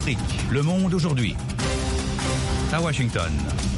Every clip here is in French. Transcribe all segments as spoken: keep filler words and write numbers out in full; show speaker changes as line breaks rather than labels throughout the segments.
Le Monde aujourd'hui. À Washington.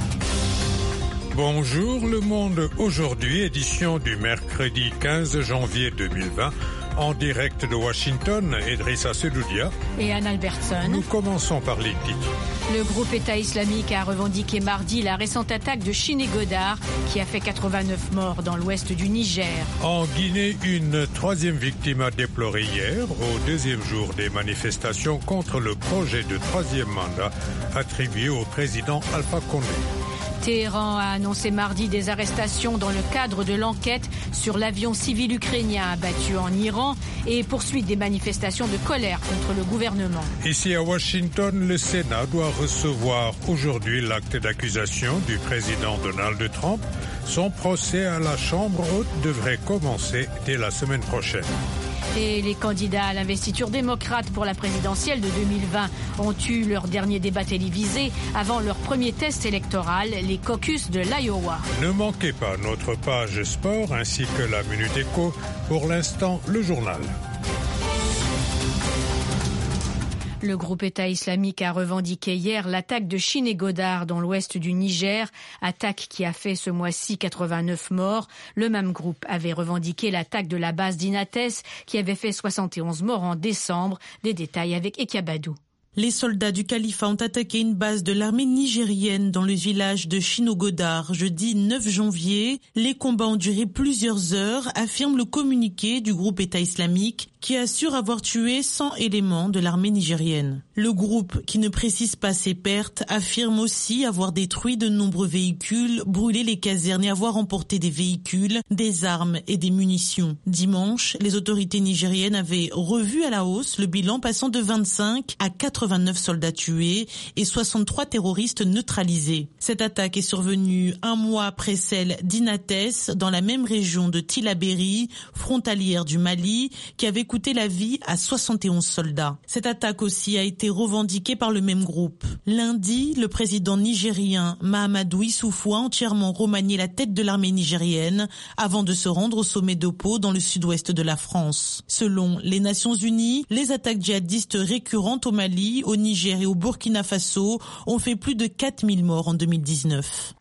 Bonjour, Le Monde aujourd'hui, édition du mercredi quinze janvier deux mille vingt. En direct de Washington, Idrissa Sedoudia
et Anne Albertson.
Nous commençons par les titres.
Le groupe État islamique a revendiqué mardi la récente attaque de Chiné-Godard qui a fait quatre-vingt-neuf morts dans l'ouest du Niger.
En Guinée, une troisième victime a déploré hier, au deuxième jour des manifestations contre le projet de troisième mandat attribué au président Alpha Condé.
Téhéran a annoncé mardi des arrestations dans le cadre de l'enquête sur l'avion civil ukrainien abattu en Iran et poursuite des manifestations de colère contre le gouvernement.
Ici à Washington, le Sénat doit recevoir aujourd'hui l'acte d'accusation du président Donald Trump. Son procès à la Chambre haute devrait commencer dès la semaine prochaine.
Et les candidats à l'investiture démocrate pour la présidentielle de deux mille vingt ont eu leur dernier débat télévisé avant leur premier test électoral, les caucus de l'Iowa.
Ne manquez pas notre page sport ainsi que la Minute Éco. Pour l'instant, le journal.
Le groupe État islamique a revendiqué hier l'attaque de Chiné-Godard dans l'ouest du Niger, attaque qui a fait ce mois-ci quatre-vingt-neuf morts. Le même groupe avait revendiqué l'attaque de la base d'Inates qui avait fait soixante et onze morts en décembre. Des détails avec Ekabadou.
Les soldats du califat ont attaqué une base de l'armée nigérienne dans le village de Chiné-Godard jeudi neuf janvier. Les combats ont duré plusieurs heures, affirme le communiqué du groupe État islamique qui assure avoir tué cent éléments de l'armée nigérienne. Le groupe, qui ne précise pas ses pertes, affirme aussi avoir détruit de nombreux véhicules, brûlé les casernes et avoir emporté des véhicules, des armes et des munitions. Dimanche, les autorités nigériennes avaient revu à la hausse le bilan passant de vingt-cinq à quatre-vingt-neuf soldats tués et soixante-trois terroristes neutralisés. Cette attaque est survenue un mois après celle d'Inates, dans la même région de Tillabéri, frontalière du Mali, qui avait coûté la vie à soixante et onze soldats. Cette attaque aussi a été revendiquée par le même groupe. Lundi, le président nigérien Mahamadou Issoufou a entièrement remanié la tête de l'armée nigérienne avant de se rendre au sommet de Pau dans le sud-ouest de la France. Selon les Nations Unies, les attaques djihadistes récurrentes au Mali, au Niger et au Burkina Faso ont fait plus de quatre mille morts en deux mille dix-neuf.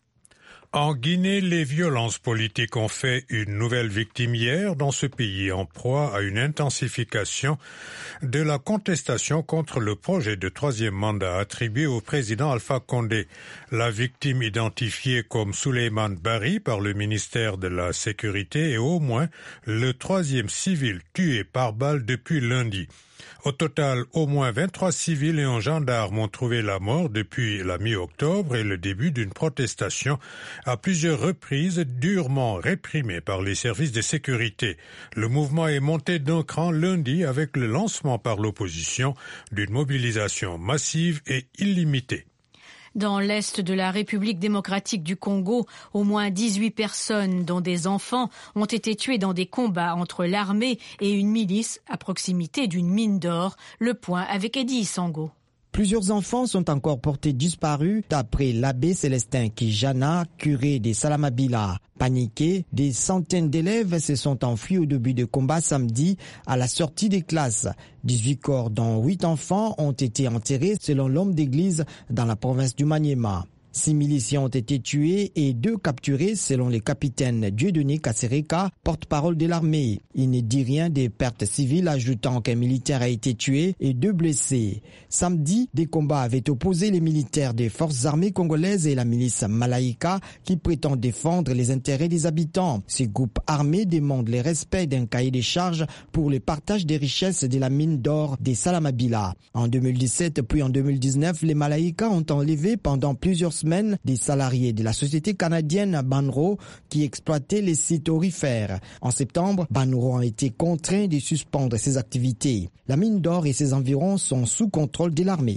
En Guinée, les violences politiques ont fait une nouvelle victime hier dans ce pays en proie à une intensification de la contestation contre le projet de troisième mandat attribué au président Alpha Condé. La victime identifiée comme Souleymane Bari par le ministère de la Sécurité est au moins le troisième civil tué par balle depuis lundi. Au total, au moins vingt-trois civils et un gendarme ont trouvé la mort depuis la mi-octobre et le début d'une protestation à plusieurs reprises durement réprimée par les services de sécurité. Le mouvement est monté d'un cran lundi avec le lancement par l'opposition d'une mobilisation massive et illimitée.
Dans l'est de la République démocratique du Congo, au moins dix-huit personnes, dont des enfants, ont été tuées dans des combats entre l'armée et une milice à proximité d'une mine d'or. Le point avec Eddie Isango.
Plusieurs enfants sont encore portés disparus d'après l'abbé Célestin Kijana, curé de Salamabila. Paniqués, des centaines d'élèves se sont enfuis au début du combat samedi à la sortie des classes. dix-huit corps dont huit enfants ont été enterrés selon l'homme d'église dans la province du Maniema. Six miliciens ont été tués et deux capturés selon le capitaine Dieudonné Kassereka, porte-parole de l'armée. Il ne dit rien des pertes civiles, ajoutant qu'un militaire a été tué et deux blessés. Samedi, des combats avaient opposé les militaires des forces armées congolaises et la milice Malaïka qui prétend défendre les intérêts des habitants. Ces groupes armés demandent le respect d'un cahier des charges pour le partage des richesses de la mine d'or des Salamabila. En deux mille dix-sept puis en deux mille dix-neuf, les Malaïka ont enlevé pendant plusieurs semaines des salariés de la société canadienne Banro qui exploitait les sites aurifères. En septembre, Banro a été contraint de suspendre ses activités. La mine d'or et ses environs sont sous contrôle de l'armée.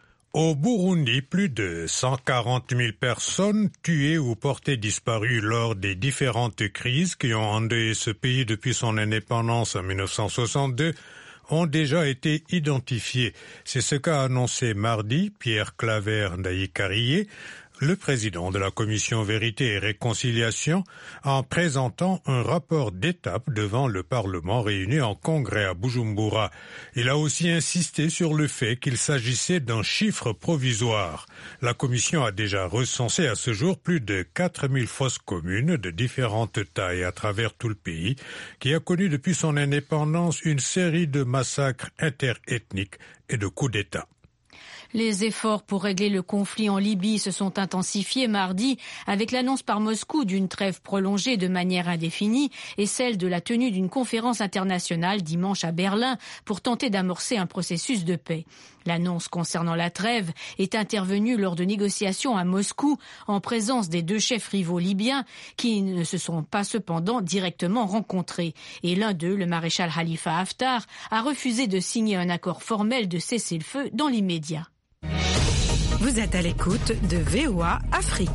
Au Burundi, plus de cent quarante mille personnes tuées ou portées disparues lors des différentes crises qui ont endeuillé ce pays depuis son indépendance en dix-neuf cent soixante-deux ont déjà été identifiées. C'est ce qu'a annoncé mardi Pierre Claver Ndaïkarié, le président de la commission Vérité et Réconciliation en présentant un rapport d'étape devant le Parlement réuni en congrès à Bujumbura. Il a aussi insisté sur le fait qu'il s'agissait d'un chiffre provisoire. La commission a déjà recensé à ce jour plus de quatre mille fosses communes de différentes tailles à travers tout le pays, qui a connu depuis son indépendance une série de massacres interethniques et de coups d'État.
Les efforts pour régler le conflit en Libye se sont intensifiés mardi avec l'annonce par Moscou d'une trêve prolongée de manière indéfinie et celle de la tenue d'une conférence internationale dimanche à Berlin pour tenter d'amorcer un processus de paix. L'annonce concernant la trêve est intervenue lors de négociations à Moscou en présence des deux chefs rivaux libyens qui ne se sont pas cependant directement rencontrés. Et l'un d'eux, le maréchal Khalifa Haftar, a refusé de signer un accord formel de cessez-le-feu dans l'immédiat.
Vous êtes à l'écoute de V O A Afrique.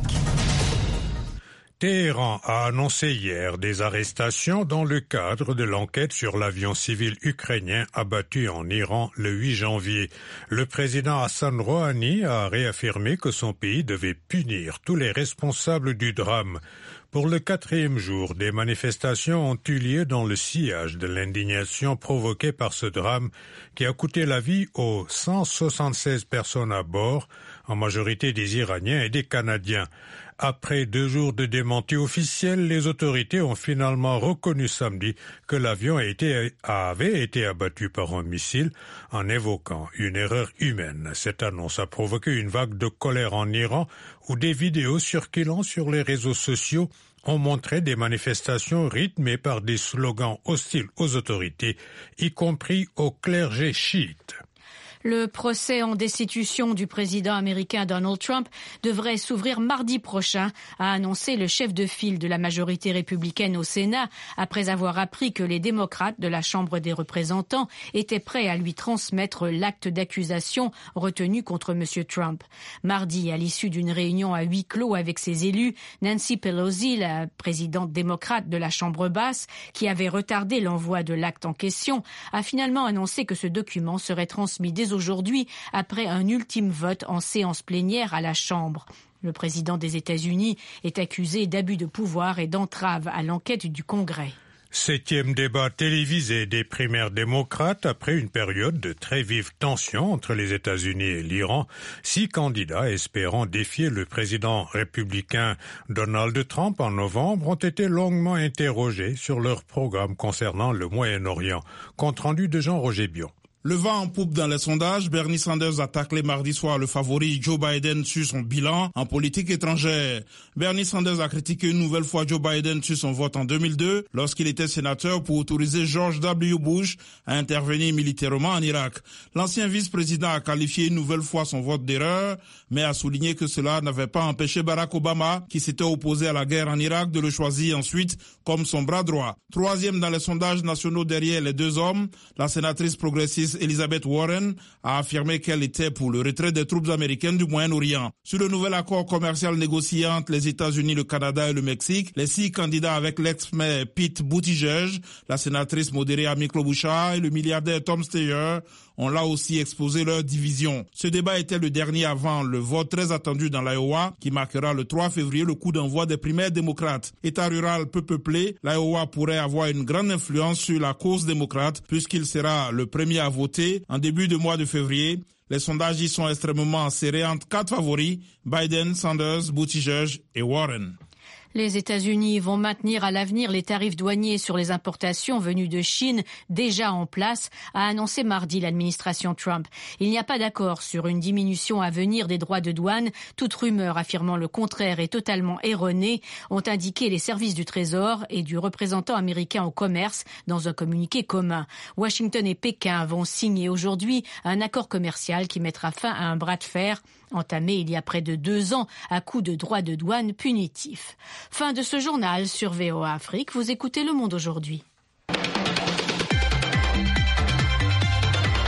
Téhéran a annoncé hier des arrestations dans le cadre de l'enquête sur l'avion civil ukrainien abattu en Iran le huit janvier. Le président Hassan Rouhani a réaffirmé que son pays devait punir tous les responsables du drame. Pour le quatrième jour, des manifestations ont eu lieu dans le sillage de l'indignation provoquée par ce drame qui a coûté la vie aux cent soixante-seize personnes à bord, en majorité des Iraniens et des Canadiens. Après deux jours de démenti officiel, les autorités ont finalement reconnu samedi que l'avion a été, avait été abattu par un missile en évoquant une erreur humaine. Cette annonce a provoqué une vague de colère en Iran où des vidéos circulant sur les réseaux sociaux ont montré des manifestations rythmées par des slogans hostiles aux autorités, y compris au clergé chiite.
Le procès en destitution du président américain Donald Trump devrait s'ouvrir mardi prochain, a annoncé le chef de file de la majorité républicaine au Sénat, après avoir appris que les démocrates de la Chambre des représentants étaient prêts à lui transmettre l'acte d'accusation retenu contre M. Trump. Mardi, à l'issue d'une réunion à huis clos avec ses élus, Nancy Pelosi, la présidente démocrate de la Chambre basse, qui avait retardé l'envoi de l'acte en question, a finalement annoncé que ce document serait transmis dès aujourd'hui après un ultime vote en séance plénière à la Chambre. Le président des États-Unis est accusé d'abus de pouvoir et d'entrave à l'enquête du Congrès.
Septième débat télévisé des primaires démocrates après une période de très vive tension entre les États-Unis et l'Iran. Six candidats espérant défier le président républicain Donald Trump en novembre ont été longuement interrogés sur leur programme concernant le Moyen-Orient. Compte rendu de Jean-Roger Bion.
Le vent en poupe dans les sondages, Bernie Sanders a taclé mardi soir le favori Joe Biden sur son bilan en politique étrangère. Bernie Sanders a critiqué une nouvelle fois Joe Biden sur son vote en deux mille deux lorsqu'il était sénateur pour autoriser George W. Bush à intervenir militairement en Irak. L'ancien vice-président a qualifié une nouvelle fois son vote d'erreur, mais a souligné que cela n'avait pas empêché Barack Obama, qui s'était opposé à la guerre en Irak, de le choisir ensuite comme son bras droit. Troisième dans les sondages nationaux derrière les deux hommes, la sénatrice progressiste Elizabeth Warren a affirmé qu'elle était pour le retrait des troupes américaines du Moyen-Orient. Sur le nouvel accord commercial négocié entre les États-Unis, le Canada et le Mexique, les six candidats avec l'ex-maire Pete Buttigieg, la sénatrice modérée Amy Klobuchar et le milliardaire Tom Steyer ont là aussi exposé leur division. Ce débat était le dernier avant le vote très attendu dans l'Iowa qui marquera le trois février le coup d'envoi des primaires démocrates. État rural peu peuplé, l'Iowa pourrait avoir une grande influence sur la cause démocrate puisqu'il sera le premier à voter en début de mois de février. Les sondages y sont extrêmement serrés entre quatre favoris, Biden, Sanders, Buttigieg et Warren.
Les États-Unis vont maintenir à l'avenir les tarifs douaniers sur les importations venues de Chine déjà en place, a annoncé mardi l'administration Trump. Il n'y a pas d'accord sur une diminution à venir des droits de douane. Toute rumeur affirmant le contraire est totalement erronée, ont indiqué les services du Trésor et du représentant américain au commerce dans un communiqué commun. Washington et Pékin vont signer aujourd'hui un accord commercial qui mettra fin à un bras de fer entamé il y a près de deux ans à coup de droits de douane punitifs. Fin de ce journal sur V O A Afrique. Vous écoutez Le Monde aujourd'hui.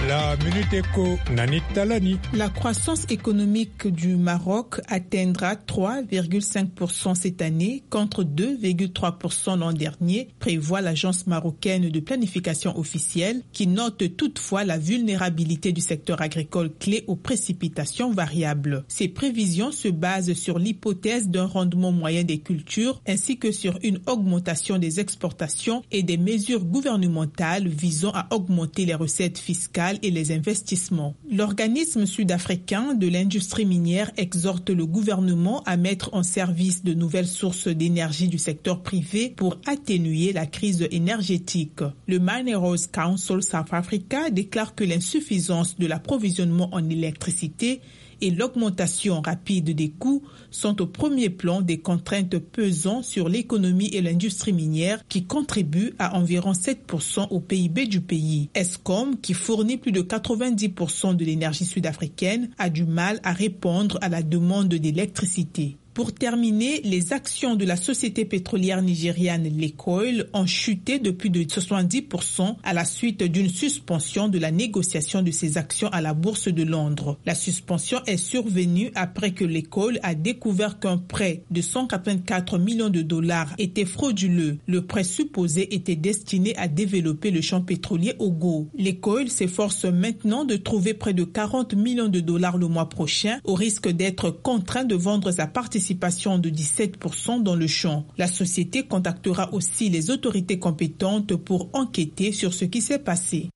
La Minute Éco, Nanit Talani.
La croissance économique du Maroc atteindra trois virgule cinq pour cent cette année contre deux virgule trois pour cent l'an dernier, prévoit l'agence marocaine de planification officielle qui note toutefois la vulnérabilité du secteur agricole clé aux précipitations variables. Ces prévisions se basent sur l'hypothèse d'un rendement moyen des cultures ainsi que sur une augmentation des exportations et des mesures gouvernementales visant à augmenter les recettes fiscales et les investissements. L'organisme sud-africain de l'industrie minière exhorte le gouvernement à mettre en service de nouvelles sources d'énergie du secteur privé pour atténuer la crise énergétique. Le Minerals Council South Africa déclare que l'insuffisance de l'approvisionnement en électricité et l'augmentation rapide des coûts sont au premier plan des contraintes pesant sur l'économie et l'industrie minière qui contribuent à environ sept pour cent au P I B du pays. Eskom, qui fournit plus de quatre-vingt-dix pour cent de l'énergie sud-africaine, a du mal à répondre à la demande d'électricité. Pour terminer, les actions de la société pétrolière nigériane Lecoil ont chuté de plus de soixante-dix pour cent à la suite d'une suspension de la négociation de ces actions à la bourse de Londres. La suspension est survenue après que Lecoil a découvert qu'un prêt de cent quatre-vingt-quatre millions de dollars était frauduleux. Le prêt supposé était destiné à développer le champ pétrolier au Go. Lecoil s'efforce maintenant de trouver près de quarante millions de dollars le mois prochain au risque d'être contraint de vendre sa participation de dix-sept pour cent dans le champ. La société contactera aussi les autorités compétentes pour enquêter sur ce qui s'est passé.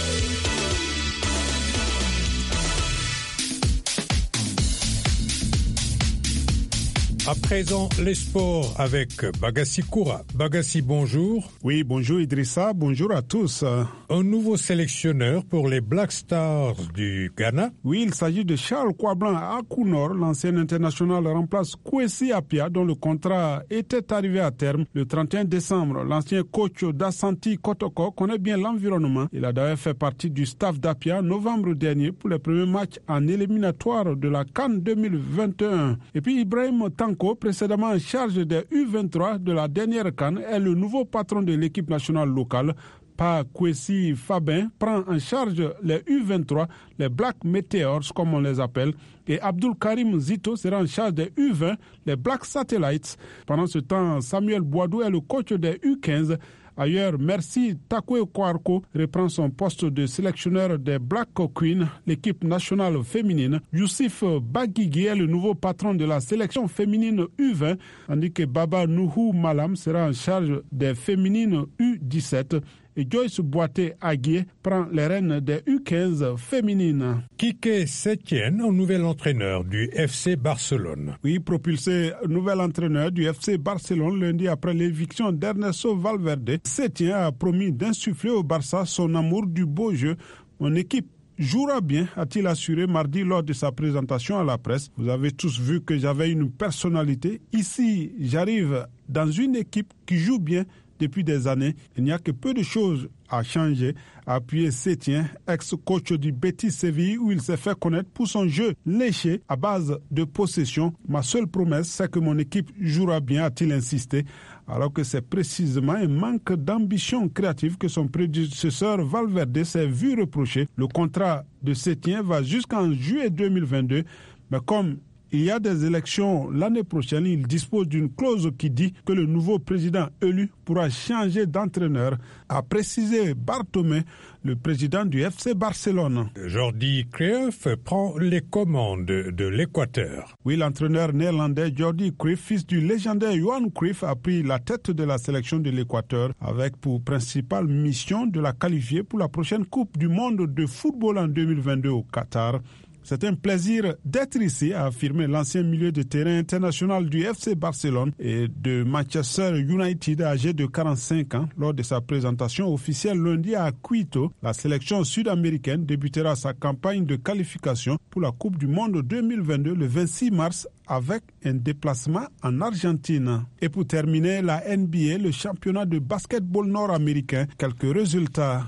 À présent, les sports avec Bagassi Koura. Bagassi, bonjour.
Oui, bonjour Idrissa, bonjour à tous.
Un nouveau sélectionneur pour les Black Stars du Ghana.
Oui, il s'agit de Charles Kwablan Akounor. L'ancien international remplace Kwesi Appiah, dont le contrat était arrivé à terme le trente et un décembre. L'ancien coach d'Ashanti Kotoko connaît bien l'environnement. Il a d'ailleurs fait partie du staff d'Appiah novembre dernier pour les premiers matchs en éliminatoire de la CAN deux mille vingt et un. Et puis Ibrahim Tanko, précédemment en charge des U vingt-trois de la dernière CAN, est le nouveau patron de l'équipe nationale locale. Pa Kwesi Fabin prend en charge les U vingt-trois, les Black Meteors comme on les appelle, et Abdul Karim Zito sera en charge des U vingt, les Black Satellites. Pendant ce temps, Samuel Boadou est le coach des U quinze. Ailleurs, Merci Takwe Kwarko reprend son poste de sélectionneur des Black Queens, l'équipe nationale féminine. Youssif Bagigi est le nouveau patron de la sélection féminine U vingt, tandis que Baba Nuhu Malam sera en charge des féminines U dix-sept. Et Joyce Boité Aguier prend les rênes des U quinze féminines.
Kike Setien, un nouvel entraîneur du F C Barcelone.
Oui, propulsé nouvel entraîneur du F C Barcelone lundi après l'éviction d'Ernesto Valverde. Setien a promis d'insuffler au Barça son amour du beau jeu. Mon équipe jouera bien, a-t-il assuré mardi lors de sa présentation à la presse. Vous avez tous vu que j'avais une personnalité. Ici, j'arrive dans une équipe qui joue bien depuis des années. Il n'y a que peu de choses à changer, a appuyé Setien, ex-coach du Betis Séville, où il s'est fait connaître pour son jeu léché à base de possession. Ma seule promesse, c'est que mon équipe jouera bien, a-t-il insisté, alors que c'est précisément un manque d'ambition créative que son prédécesseur Valverde s'est vu reprocher. Le contrat de Setien va jusqu'en juillet deux mille vingt-deux, mais comme il y a des élections l'année prochaine, il dispose d'une clause qui dit que le nouveau président élu pourra changer d'entraîneur, a précisé Bartomeu, le président du F C Barcelone.
Jordi Cruyff prend les commandes de l'Équateur.
Oui, l'entraîneur néerlandais Jordi Cruyff, fils du légendaire Johan Cruyff, a pris la tête de la sélection de l'Équateur avec pour principale mission de la qualifier pour la prochaine Coupe du monde de football en deux mille vingt-deux au Qatar. C'est un plaisir d'être ici, a affirmé l'ancien milieu de terrain international du F C Barcelone et de Manchester United, âgé de quarante-cinq ans, lors de sa présentation officielle lundi à Quito. La sélection sud-américaine débutera sa campagne de qualification pour la Coupe du Monde deux mille vingt-deux le vingt-six mars avec un déplacement en Argentine. Et pour terminer, la N B A, le championnat de basketball nord-américain, quelques résultats.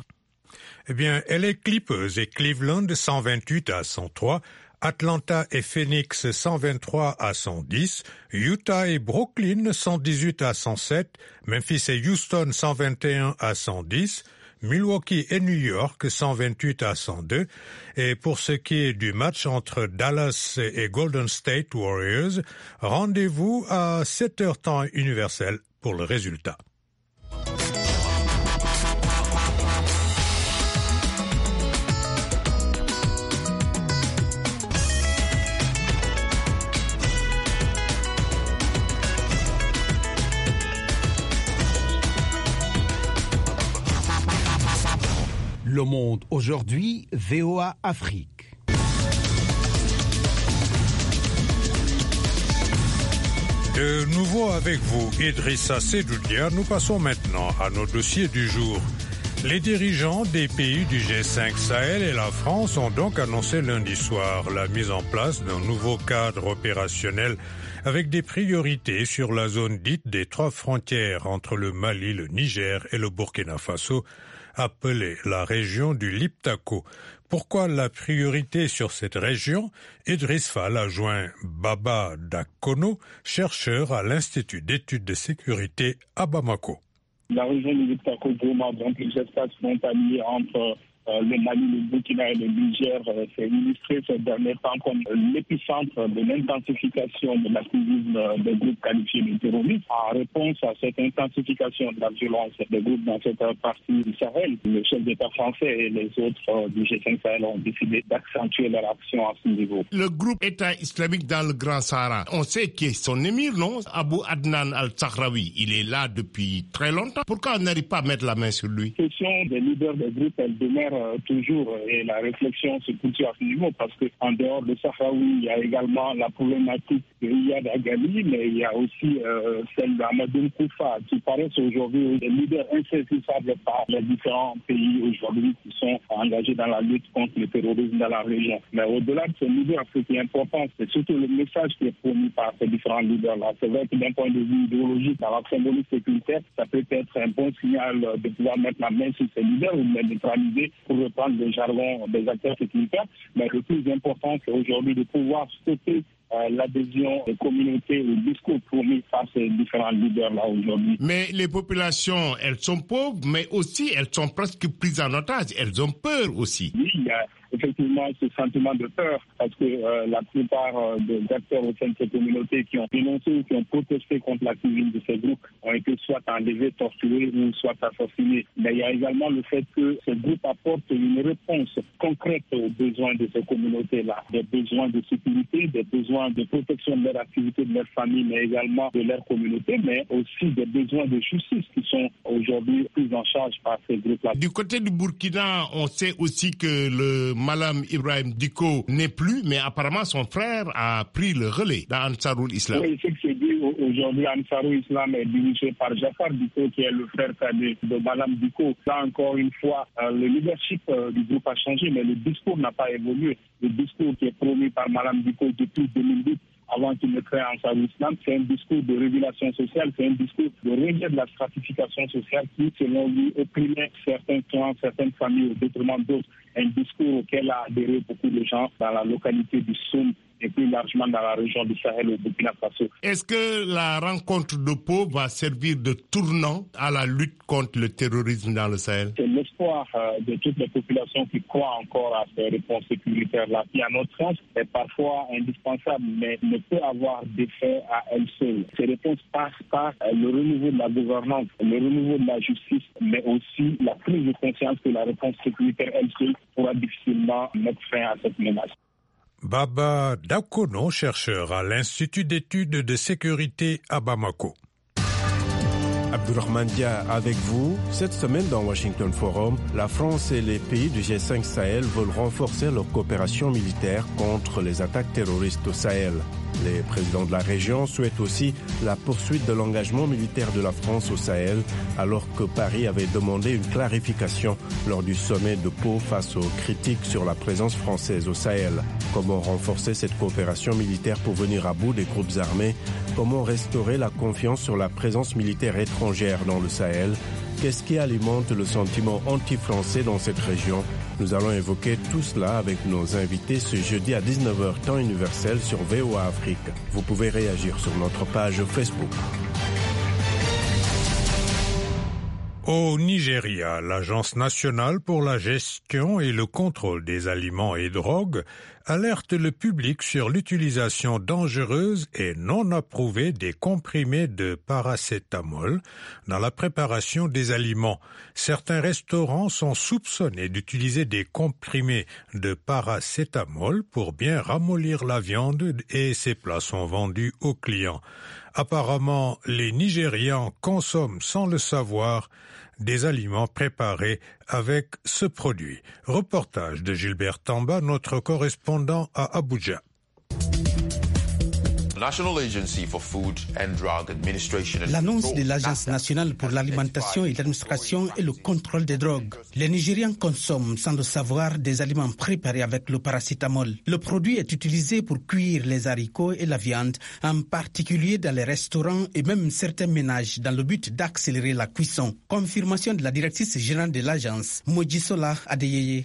Eh bien, L A Clippers et Cleveland cent vingt-huit à cent trois, Atlanta et Phoenix cent vingt-trois à cent dix, Utah et Brooklyn cent dix-huit à cent sept, Memphis et Houston cent vingt et un à cent dix, Milwaukee et New York cent vingt-huit à cent deux. Et pour ce qui est du match entre Dallas et Golden State Warriors, rendez-vous à sept heures temps universel pour le résultat.
Le Monde aujourd'hui, V O A Afrique.
De nouveau avec vous, Idrissa Sedoudia, nous passons maintenant à nos dossiers du jour. Les dirigeants des pays du G cinq Sahel et la France ont donc annoncé lundi soir la mise en place d'un nouveau cadre opérationnel avec des priorités sur la zone dite des trois frontières entre le Mali, le Niger et le Burkina Faso, appelée la région du Liptako. Pourquoi la priorité sur cette région? Idriss Fall a joint Baba Dakono, chercheur à l'Institut d'études de sécurité à Bamako.
La région du Liptako, vraiment, donc les espaces frontaliers entre euh, le Mali, le Burkina et le Niger, euh, s'est illustré ces derniers temps comme l'épicentre de l'intensification de l'activisme euh, des groupes qualifiés de terroristes. En réponse à cette intensification de la violence des groupes dans cette partie du Sahel, le chef d'État français et les autres euh, du G cinq Sahel ont décidé d'accentuer leur action à ce niveau.
Le groupe État islamique dans le Grand Sahara, on sait qui est son émir, non? Abu Adnan al-Sahraoui, il est là depuis très longtemps. Pourquoi on n'arrive pas à mettre la main sur lui?
La question des leaders des groupes, elle demeure euh, toujours, et la réflexion se poursuit à ce niveau, parce qu'en dehors de Sahraoui, il y a également la problématique de Iyad Agali, mais il y a aussi euh, celle d'Amadou Koufa, qui paraissent aujourd'hui des leaders insaisissables par les différents pays aujourd'hui qui sont engagés dans la lutte contre le terrorisme dans la région. Mais au-delà de ces leaders, ce qui est important, c'est surtout le message qui est promis par ces différents leaders-là. C'est vrai que d'un point de vue idéologique, dans la symbolique sécuritaire, ça peut être un bon signal de pouvoir mettre la main sur ces leaders ou de les neutraliser pour reprendre le jargon des acteurs sécuritaires. Mais le plus important, c'est aujourd'hui de pouvoir stopper Euh, l'adhésion des communautés au discours promis par ces différents leaders-là aujourd'hui.
Mais les populations, elles sont pauvres, mais aussi elles sont presque prises en otage. Elles ont peur aussi.
Oui, il y a effectivement ce sentiment de peur parce que euh, la plupart euh, des acteurs au sein de ces communautés qui ont dénoncé ou qui ont protesté contre l'activisme de ces groupes ont été soit enlevés, torturés ou soit assassinés. Mais il y a également le fait que ces groupes apportent une réponse concrète aux besoins de ces communautés-là, des besoins de sécurité, des besoins de protection de leur activité, de leur famille, mais également de leur communauté, mais aussi des besoins de justice qui sont aujourd'hui pris en charge par ces groupes-là.
Du côté du Burkina, on sait aussi que le Malam Ibrahim Dicko n'est plus, mais apparemment son frère a pris le relais dans Ansarul Islam.
Oui, c'est ce que dit aujourd'hui Ansarul Islam est dirigé par Jafar Dicko, qui est le frère cadet de Malam Dicko. Là encore une fois, euh, le leadership euh, du groupe a changé, mais le discours n'a pas évolué. Le discours qui est promis par Malam Dicko depuis deux mille huit, avant qu'il ne crée Ansarul Islam, c'est un discours de régulation sociale, c'est un discours de rejet de la stratification sociale qui, selon lui, opprimait certains clans, certaines familles au détriment d'autres. Un discours auquel a adhéré beaucoup de gens dans la localité du Soum et plus largement dans la région du Sahel au Burkina Faso.
Est-ce que la rencontre de Pau va servir de tournant à la lutte contre le terrorisme dans le Sahel?
C'est l'espoir euh, de toutes les populations qui croient encore à ces réponses sécuritaires-là, qui, à notre sens, est parfois indispensable, mais ne peut avoir d'effet à elle seule. Ces réponses passent par euh, le renouveau de la gouvernance, le renouveau de la justice, mais aussi la prise de conscience que la réponse sécuritaire elle seule pourra difficilement mettre fin à cette menace.
Baba Dakono, chercheur à l'Institut d'études de sécurité à Bamako.
Abdourahmane Dia avec vous. Cette semaine dans Washington Forum, la France et les pays du G cinq Sahel veulent renforcer leur coopération militaire contre les attaques terroristes au Sahel. Les présidents de la région souhaitent aussi la poursuite de l'engagement militaire de la France au Sahel, alors que Paris avait demandé une clarification lors du sommet de Pau face aux critiques sur la présence française au Sahel. Comment renforcer cette coopération militaire pour venir à bout des groupes armés? Comment restaurer la confiance sur la présence militaire étrangère dans le Sahel? Qu'est-ce qui alimente le sentiment anti-français dans cette région? Nous allons évoquer tout cela avec nos invités ce jeudi à dix-neuf heures temps universel sur V O A Afrique. Vous pouvez réagir sur notre page Facebook.
Au Nigeria, l'Agence nationale pour la gestion et le contrôle des aliments et drogues alerte le public sur l'utilisation dangereuse et non approuvée des comprimés de paracétamol dans la préparation des aliments. Certains restaurants sont soupçonnés d'utiliser des comprimés de paracétamol pour bien ramollir la viande et ces plats sont vendus aux clients. Apparemment, les Nigérians consomment sans le savoir des aliments préparés avec ce produit. Reportage de Gilbert Tamba, notre correspondant à Abuja.
L'annonce de l'Agence nationale pour l'alimentation et l'administration et le contrôle des drogues. Les Nigérians consomment sans le savoir des aliments préparés avec le paracétamol. Le produit est utilisé pour cuire les haricots et la viande, en particulier dans les restaurants et même certains ménages, dans le but d'accélérer la cuisson. Confirmation de la directrice générale de l'agence, Mojisola Adeyeye.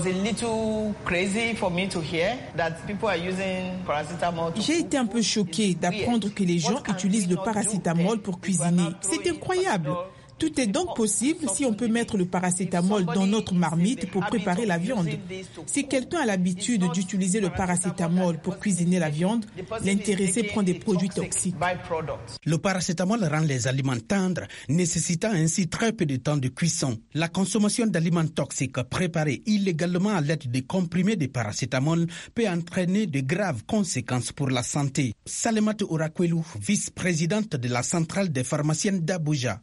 J'ai été un peu choqué d'apprendre que les gens utilisent le paracétamol pour cuisiner. C'est incroyable. Tout est donc possible si on peut mettre le paracétamol dans notre marmite pour préparer la viande. Si quelqu'un a l'habitude d'utiliser le paracétamol pour cuisiner la viande, l'intéressé prend des produits toxiques.
Le paracétamol rend les aliments tendres, nécessitant ainsi très peu de temps de cuisson. La consommation d'aliments toxiques préparés illégalement à l'aide de comprimés de paracétamol peut entraîner de graves conséquences pour la santé. Salemate Orakwelu, vice-présidente de la centrale des pharmaciennes d'Abuja.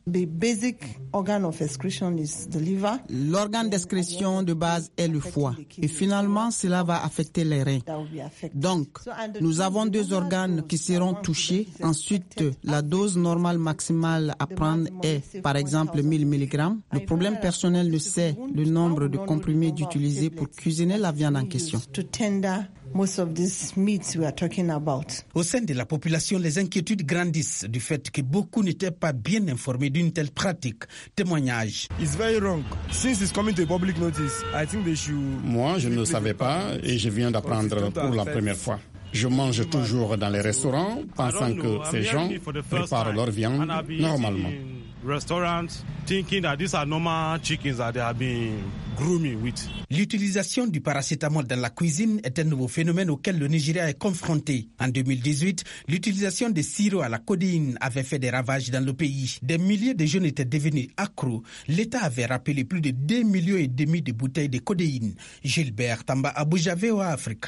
L'organe d'excrétion de base est le foie et finalement cela va affecter les reins. Donc, nous avons deux organes qui seront touchés. Ensuite, la dose normale maximale à prendre est par exemple mille milligrammes. Le problème personnel ne sait le nombre de comprimés d'utiliser pour cuisiner la viande en question.
Most of these meats we are talking about. Au sein de la population, les inquiétudes grandissent du fait que beaucoup n'étaient pas bien informés d'une telle pratique. Témoignage.
It's very wrong. Since it's coming to public notice, I think they should...
Moi, je ne le savais pas et je viens d'apprendre pour la première fois. Je mange toujours dans les restaurants, pensant que ces gens préparent leur viande normalement.
L'utilisation du paracétamol dans la cuisine est un nouveau phénomène auquel le Nigeria est confronté. En deux mille dix-huit, l'utilisation des sirops à la codéine avait fait des ravages dans le pays. Des milliers de jeunes étaient devenus accros. L'État avait rappelé plus de deux millions et demi de bouteilles de codéine. Gilbert Tamba, Abuja, V O A Afrique.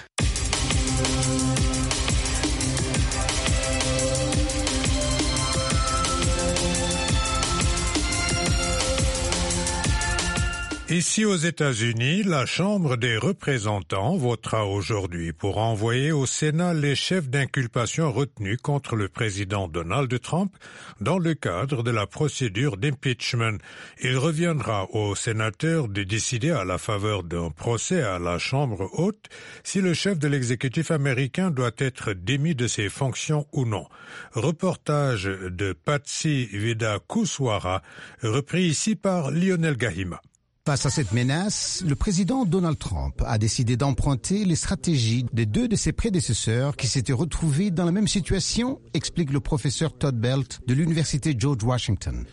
Ici aux États-Unis, la Chambre des représentants votera aujourd'hui pour envoyer au Sénat les chefs d'inculpation retenus contre le président Donald Trump dans le cadre de la procédure d'impeachment. Il reviendra aux sénateurs de décider à la faveur d'un procès à la Chambre haute si le chef de l'exécutif américain doit être démis de ses fonctions ou non. Reportage de Patsy Widakuswara, repris ici par Lionel Gahima.
Face à cette menace, le président Donald Trump a décidé d'emprunter les stratégies de deux de ses prédécesseurs qui s'étaient retrouvés dans la même situation, explique le professeur Todd Belt de l'université George Washington.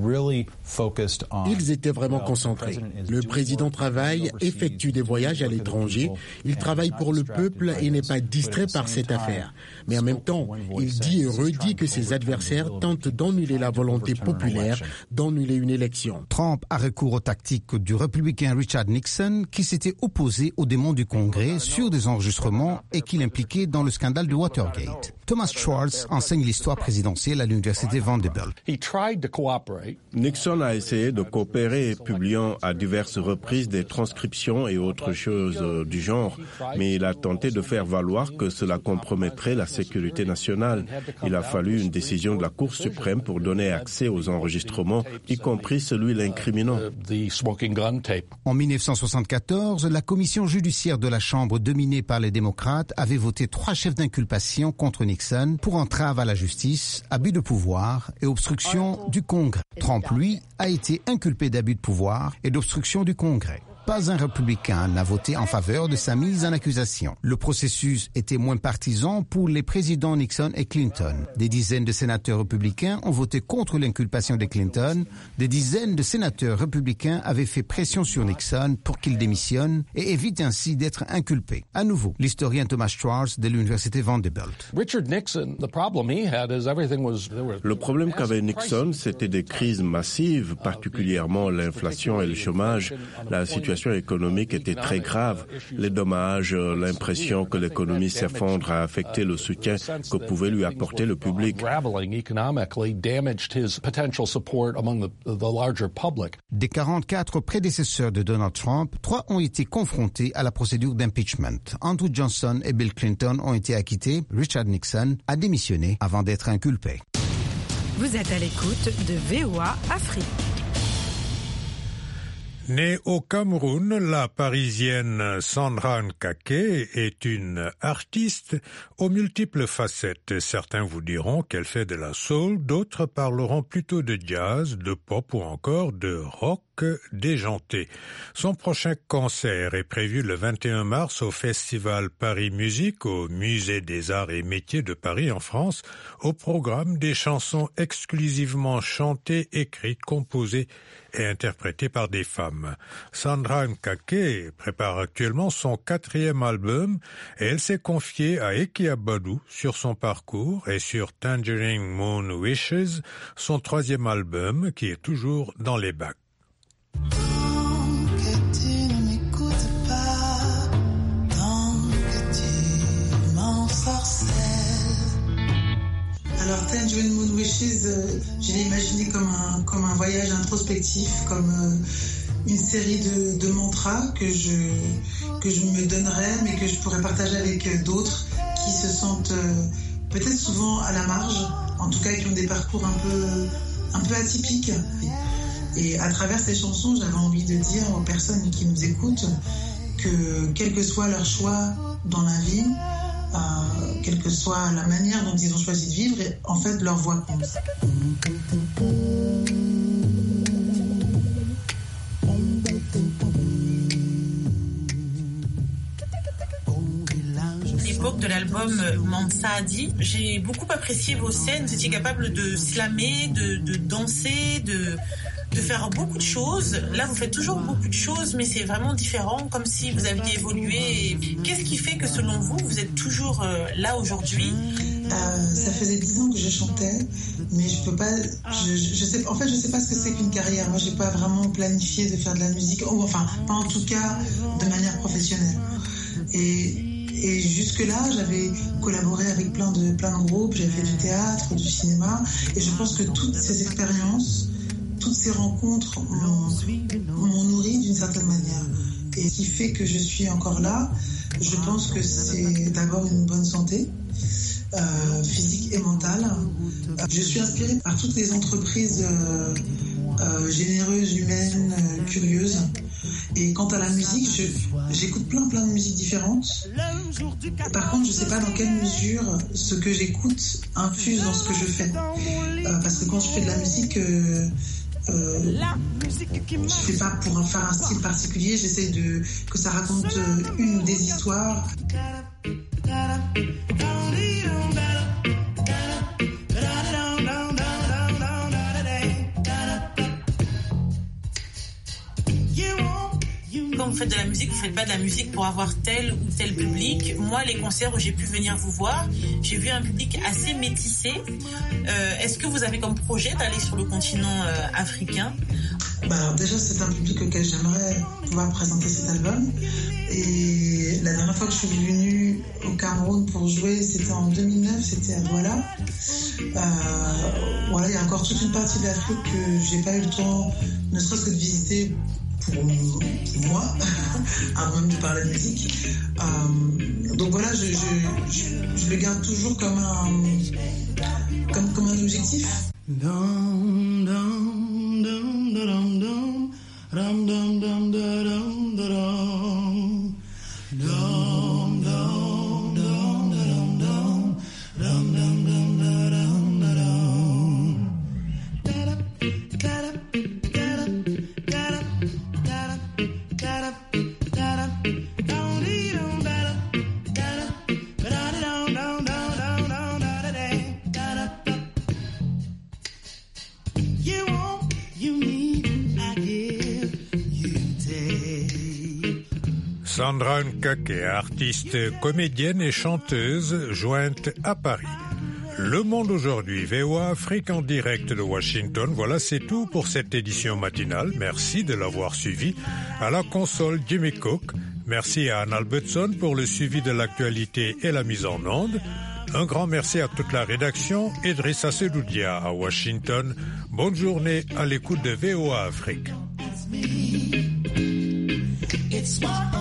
Ils étaient vraiment concentrés. Le président travaille, effectue des voyages à l'étranger, il travaille pour le peuple et n'est pas distrait par cette affaire. Mais en même temps, il dit et redit que ses adversaires tentent d'annuler la volonté populaire, d'annuler une élection.
Trump a recours aux tactiques du républicain Richard Nixon qui s'était opposé aux demandes du Congrès sur des enregistrements et qui l'impliquait dans le scandale de Watergate. Thomas Schwartz enseigne l'histoire présidentielle à l'université Vanderbilt.
Nixon a essayé de coopérer, publiant à diverses reprises des transcriptions et autres choses du genre, mais il a tenté de faire valoir que cela compromettrait la sécurité nationale. Il a fallu une décision de la Cour suprême pour donner accès aux enregistrements, y compris celui l'incriminant.
En mille neuf cent soixante-quatorze, la commission judiciaire de la Chambre dominée par les démocrates avait voté trois chefs d'inculpation contre Nixon pour entrave à la justice, abus de pouvoir et obstruction du Congrès. Trump, lui, a été inculpé d'abus de pouvoir et d'obstruction du Congrès. pas un républicain n'a voté en faveur de sa mise en accusation. Le processus était moins partisan pour les présidents Nixon et Clinton. Des dizaines de sénateurs républicains ont voté contre l'inculpation de Clinton. Des dizaines de sénateurs républicains avaient fait pression sur Nixon pour qu'il démissionne et évite ainsi d'être inculpé. À nouveau, l'historien Thomas Schwartz de l'université Vanderbilt.
Richard Nixon, the problem he had is everything was
Le problème qu'avait Nixon, c'était des crises massives, particulièrement l'inflation et le chômage. La situation économique était très grave. Les dommages, l'impression que l'économie s'effondre a affecté le soutien que pouvait lui apporter le public.
Des quarante-quatre prédécesseurs de Donald Trump, trois ont été confrontés à la procédure d'impeachment. Andrew Johnson et Bill Clinton ont été acquittés. Richard Nixon a démissionné avant d'être inculpé.
Vous êtes à l'écoute de V O A Afrique.
Née au Cameroun, la Parisienne Sandra Nkake est une artiste aux multiples facettes. Certains vous diront qu'elle fait de la soul, d'autres parleront plutôt de jazz, de pop ou encore de rock déjanté. Son prochain concert est prévu le vingt et un mars au Festival Paris Musique au Musée des Arts et Métiers de Paris en France, au programme des chansons exclusivement chantées, écrites, composées et interprétée par des femmes. Sandra Nkake prépare actuellement son quatrième album et elle s'est confiée à Ekia Badou sur son parcours et sur Tangerine Moon Wishes, son troisième album qui est toujours dans les bacs.
Alors Tangerine Moon Wishes, euh, je l'ai imaginé comme un, comme un voyage introspectif, comme euh, une série de, de mantras que je, que je me donnerais, mais que je pourrais partager avec euh, d'autres qui se sentent euh, peut-être souvent à la marge, en tout cas qui ont des parcours un peu, un peu atypiques. Et à travers ces chansons, j'avais envie de dire aux personnes qui nous écoutent que quel que soit leur choix dans la vie, Euh, quelle que soit la manière dont ils ont choisi de vivre, et en fait leur voix compte.
L'époque de l'album Mansadi, j'ai beaucoup apprécié vos scènes. Vous étiez capable de slammer, de, de danser, de, de faire beaucoup de choses. Là, vous faites toujours beaucoup de choses, mais c'est vraiment différent, comme si vous aviez évolué. Qu'est-ce qui fait que, selon vous, vous êtes toujours euh, là aujourd'hui ?
Euh, ça faisait dix ans que je chantais, mais je peux pas. Je, je sais, en fait, je sais pas ce que c'est qu'une carrière. Moi, j'ai pas vraiment planifié de faire de la musique, ou enfin, pas en tout cas de manière professionnelle. Et Et jusque-là, j'avais collaboré avec plein de, plein de groupes, j'avais fait du théâtre, du cinéma, et je pense que toutes ces expériences, toutes ces rencontres m'ont, m'ont nourri d'une certaine manière. Et ce qui fait que je suis encore là, je pense que c'est d'abord une bonne santé, euh, physique et mentale. Je suis inspirée par toutes les entreprises euh, euh, généreuses, humaines, euh, curieuses. Et quant à la musique, je, j'écoute plein plein de musiques différentes. Par contre, je ne sais pas dans quelle mesure ce que j'écoute infuse dans ce que je fais. Euh, parce que quand je fais de la musique, euh, euh, je ne fais pas pour faire un style particulier. J'essaie de que ça raconte une ou des histoires.
Quand vous faites de la musique, vous ne faites pas de la musique pour avoir tel ou tel public. Moi, les concerts où j'ai pu venir vous voir, j'ai vu un public assez métissé. Euh, est-ce que vous avez comme projet d'aller sur le continent euh, africain ?
Bah alors déjà, c'est un public auquel j'aimerais pouvoir présenter cet album. Et la dernière fois que je suis venue au Cameroun pour jouer, c'était en deux mille neuf, c'était à Douala. Euh, voilà, il y a encore toute une partie de l'Afrique que j'ai pas eu le temps, ne serait-ce que de visiter pour moi, avant même de parler de musique. Euh, donc voilà, je, je, je, je le garde toujours comme un, comme, comme un objectif. Dum, dum, dum, dum, dum, dum, dum, dum, dum, dum, dum, dum, dum, dum, dum, dum, dum.
Sandra Nkake, artiste, comédienne et chanteuse, jointe à Paris. Le Monde aujourd'hui, V O A Afrique en direct de Washington. Voilà, c'est tout pour cette édition matinale. Merci de l'avoir suivi. À la console, Jimmy Cook. Merci à Anne Albertson pour le suivi de l'actualité et la mise en onde. Un grand merci à toute la rédaction. Idrissa Sedoudia à Washington. Bonne journée à l'écoute de V O A Afrique. It's